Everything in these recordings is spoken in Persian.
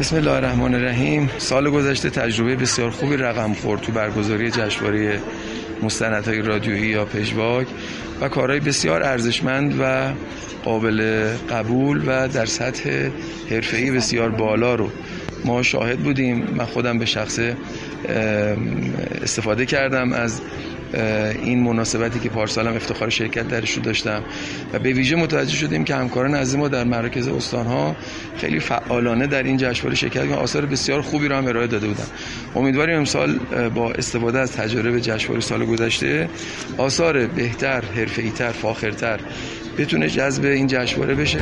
بسم الله الرحمن الرحیم. سال گذشته تجربه بسیار خوبی رقم خورد تو برگزاری جشنواره مستندهای رادیویی یا پژواک و کارهای بسیار ارزشمند و قابل قبول و در سطح حرفه‌ای بسیار بالا رو ما شاهد بودیم. من خودم به شخص استفاده کردم از این مناسبتی که پارسالم افتخار شرکت درش رو داشتم و به ویژه متوجه شدیم که همکاران عزیز ما در مراکز استان‌ها خیلی فعالانه در این جشنواره شرکت کردن، آثار بسیار خوبی رو هم ارائه داده بودن. امیدواریم امسال با استفاده از تجربه جشنواره سال گذشته آثار بهتر، حرفه‌ای‌تر، فاخرتر بتونه جذب این جشنواره بشه.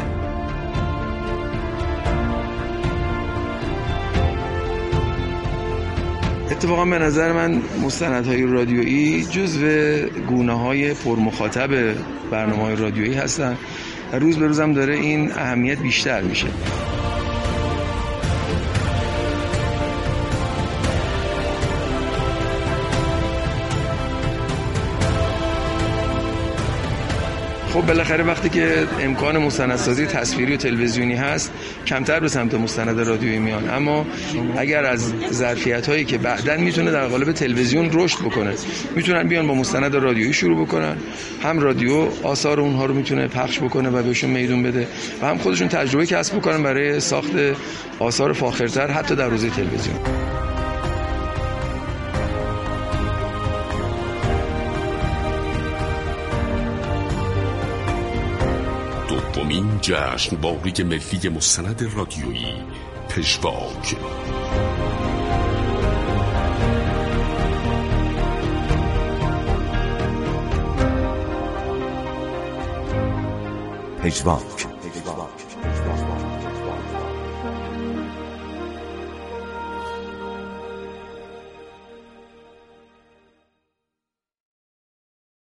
اتفاقا به نظر من مستندهای رادیویی جزو گونه‌های پرمخاطب برنامه‌های رادیویی هستن و روز به روز هم داره این اهمیت بیشتر میشه. خب بالاخره وقتی که امکان مستندسازی تصویری و تلویزیونی هست کمتر به سمت مستند رادیویی میان، اما اگر از ظرفیت‌هایی که بعداً میتونه در قالب تلویزیون رشد بکنه میتونن بیان با مستند رادیویی شروع بکنن، هم رادیو آثار اونها رو میتونه پخش بکنه و بهشون میدون بده و هم خودشون تجربه کسب بکنن برای ساخت آثار فاخرتر حتی در حوزه تلویزیون. دومین جشنواره ملی مستند رادیویی پژواک. پژواک